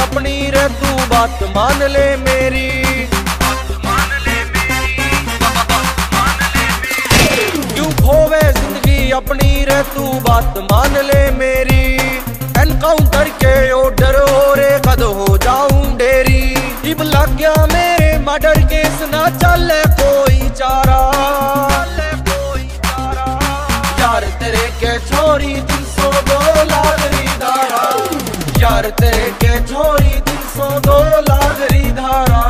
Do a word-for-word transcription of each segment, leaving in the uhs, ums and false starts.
अपनी रे तू बात मान ले मेरी, मान ले मेरी, मान ले मेरी। क्यों खोवे जिंदगी अपनी रे तू बात मान ले मेरी। एनकाउंटर के ऑर्डर हो रे कद हो जाऊं डेरी। इब लग गया मेरे मर्डर केस ना चले कोई चारा, कोई चारा। यार तेरे के छोरी तीन सौ दो लागरी धारा, यार तेरे के छोरी तीन सौ दो लागरी धारा।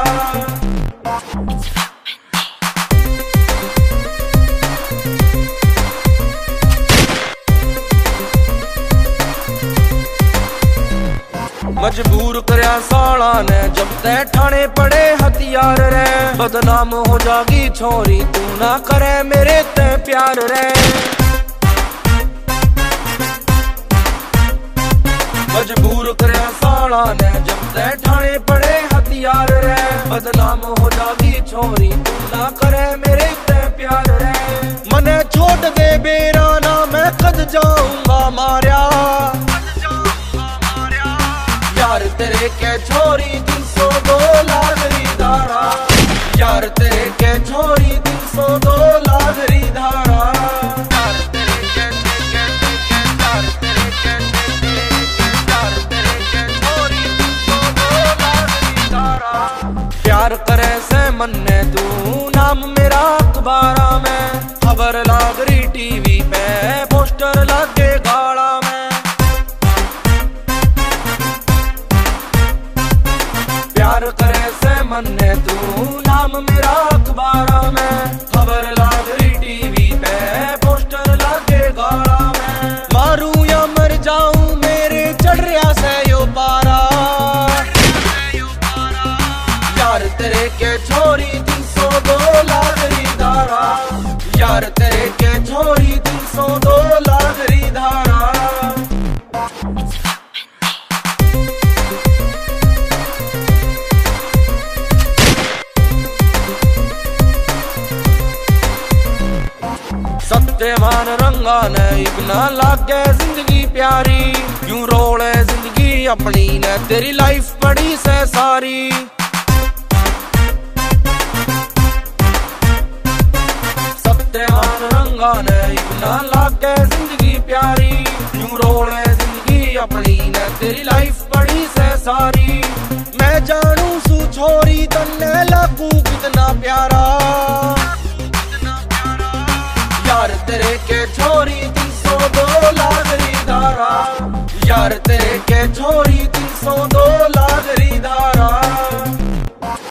मजबूर करया साला ने जब ते ठाणे पड़े हथियार रे। बदनाम हो जागी छोरी तू ना करे मेरे ते प्यार रे। मजबूर करया साला ने जब ते ठाणे पड़े हथियार रे। बदनाम हो जागी छोरी तू ना करे मेरे ते प्यार रे। मने छोड़ दे बेरा ना मैं कद जाऊंगा मारिया। यार तेरे के छोरी तीन सौ दो लागरी धारा, यार तेरे के छोरी तीन सौ दो लागरी धारा। यार तेरे के यार तेरे के यार तेरे के छोरी तीन सौ दो लागरी धारा। प्यार करे से मन्ने तू नाम मेरा अखबारा में। खबर लागरी टीवी पे पोस्टर लागे गाड़ा में। प्यार करे से मन्ने तू नाम मेरा अखबारा में। खबर लागरी टीवी पे पोस्टर लागे गाड़ा में। मारू या मर जाऊं मेरे चढ़ रहा से यो पारा। यार तेरे के छोरी तीन सौ दो लागरी धारा, यार तेरे के छोरी तीन सौ दो लागरी धारा। सत्यवान रंगा ने इबना लागे जिंदगी प्यारी। क्यों रोले जिंदगी अपनी ने तेरी लाइफ पड़ी से सारी। सत्यवान रंगा ने इबना लागे जिंदगी प्यारी। क्यों रोले जिंदगी अपनी ने तेरी लाइफ पड़ी से सारी। मैं जानू सू छोरी तन्ने लगू कितना प्यारा। यार तेरे के छोरी तीन सौ दो लागरी धारा, यार तेरे के छोरी तीन सौ दो लागरी धारा।